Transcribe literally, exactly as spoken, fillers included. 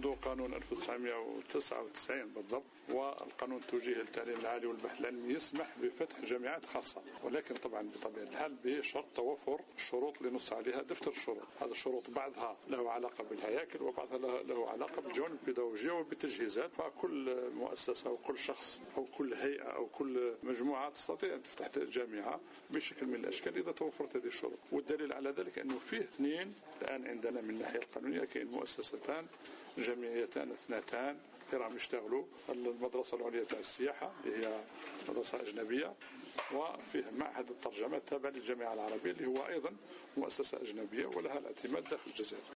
منذ قانون ألف وتسعمائة وتسعة وتسعين بالضبط، والقانون التوجيهي للتعليم العالي والبحث العلمي يسمح بفتح جامعات خاصة، ولكن طبعا بطبيعة الحال بشرط توفر الشروط اللي نص عليها دفتر الشروط. هذا الشروط بعضها له علاقة بالهياكل وبعضها له علاقة بالجوانب البيداغوجية وبالتجهيزات، فكل مؤسسة أو كل شخص أو كل هيئة أو كل مجموعة تستطيع أن تفتح جامعة بشكل من الأشكال إذا توفرت هذه الشروط. والدليل على ذلك أنه فيه اثنين الآن عندنا من الناحية القانونية، كاين مؤسستان جامعيتان اثنتان راهم يشتغلوا، المدرسة العليا تاع السياحة اللي هي مدرسة أجنبية، وفيه معهد الترجمة التابع للجامعة العربية اللي هو أيضا مؤسسة أجنبية ولها الاعتماد داخل الجزائر.